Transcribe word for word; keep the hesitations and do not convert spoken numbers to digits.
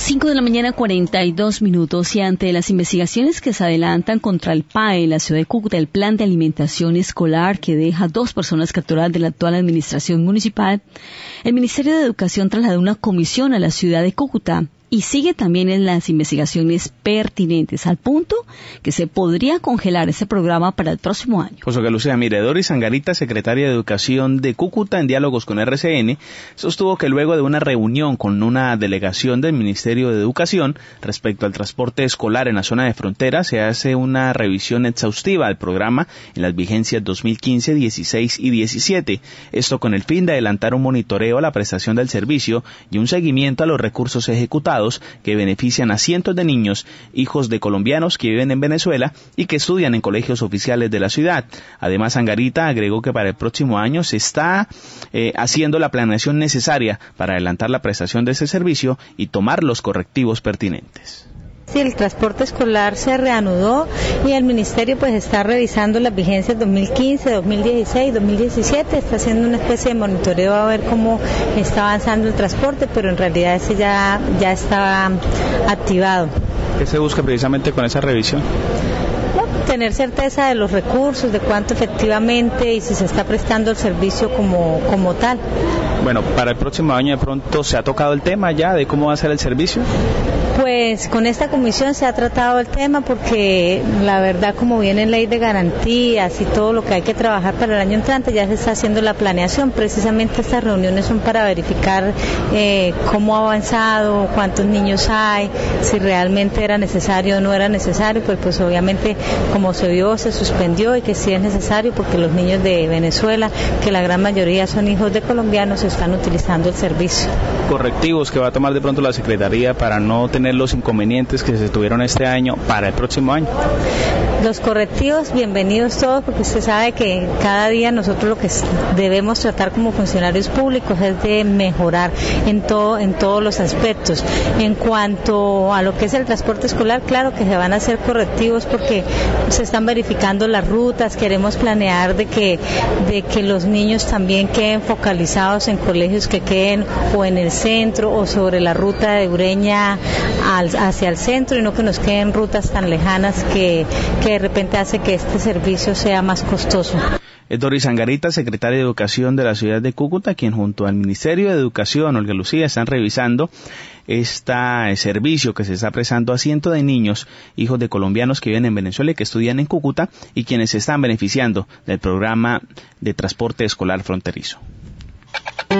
cinco de la mañana, cuarenta y dos minutos, y ante las investigaciones que se adelantan contra el P A E en la ciudad de Cúcuta, el plan de alimentación escolar que deja dos personas capturadas de la actual administración municipal, el Ministerio de Educación trasladó una comisión a la ciudad de Cúcuta y sigue también en las investigaciones pertinentes, al punto que se podría congelar ese programa para el próximo año. José Lucía, mire, Doris Angarita, secretaria de Educación de Cúcuta, en diálogos con R C N, sostuvo que luego de una reunión con una delegación del Ministerio de Educación respecto al transporte escolar en la zona de frontera, se hace una revisión exhaustiva al programa en las vigencias dos mil quince, dieciséis y diecisiete. Esto con el fin de adelantar un monitoreo a la prestación del servicio y un seguimiento a los recursos ejecutados que benefician a cientos de niños, hijos de colombianos que viven en Venezuela y que estudian en colegios oficiales de la ciudad. Además, Angarita agregó que para el próximo año se está eh, haciendo la planeación necesaria para adelantar la prestación de ese servicio y tomar los correctivos pertinentes. Sí, el transporte escolar se reanudó y el ministerio pues está revisando las vigencias dos mil quince, dos mil dieciséis, dos mil diecisiete, está haciendo una especie de monitoreo a ver cómo está avanzando el transporte, pero en realidad ese ya, ya está activado. ¿Qué se busca precisamente con esa revisión? Tener certeza de los recursos, de cuánto efectivamente y si se está prestando el servicio como, como tal. Bueno, para el próximo año de pronto se ha tocado el tema ya de cómo va a ser el servicio. Pues con esta comisión se ha tratado el tema porque la verdad, como viene en ley de garantías y todo lo que hay que trabajar para el año entrante, ya se está haciendo la planeación. Precisamente estas reuniones son para verificar eh, cómo ha avanzado, cuántos niños hay, si realmente era necesario o no era necesario, pues, pues obviamente como se vio se suspendió y que sí es necesario porque los niños de Venezuela, que la gran mayoría son hijos de colombianos, están utilizando el servicio. Correctivos que va a tomar de pronto la Secretaría para no tener los inconvenientes que se tuvieron este año para el próximo año. Los correctivos, bienvenidos todos, porque usted sabe que cada día nosotros lo que debemos tratar como funcionarios públicos es de mejorar en todo, en todos los aspectos. En cuanto a lo que es el transporte escolar, claro que se van a hacer correctivos porque se están verificando las rutas, queremos planear de que, de que los niños también queden focalizados en colegios que queden o en el centro o sobre la ruta de Ureña al, hacia el centro y no que nos queden rutas tan lejanas que, que de repente hace que este servicio sea más costoso. Es Doris Angarita, secretaria de Educación de la ciudad de Cúcuta, quien junto al Ministerio de Educación, Olga Lucía, están revisando este servicio que se está prestando a cientos de niños, hijos de colombianos que viven en Venezuela y que estudian en Cúcuta y quienes se están beneficiando del programa de transporte escolar fronterizo.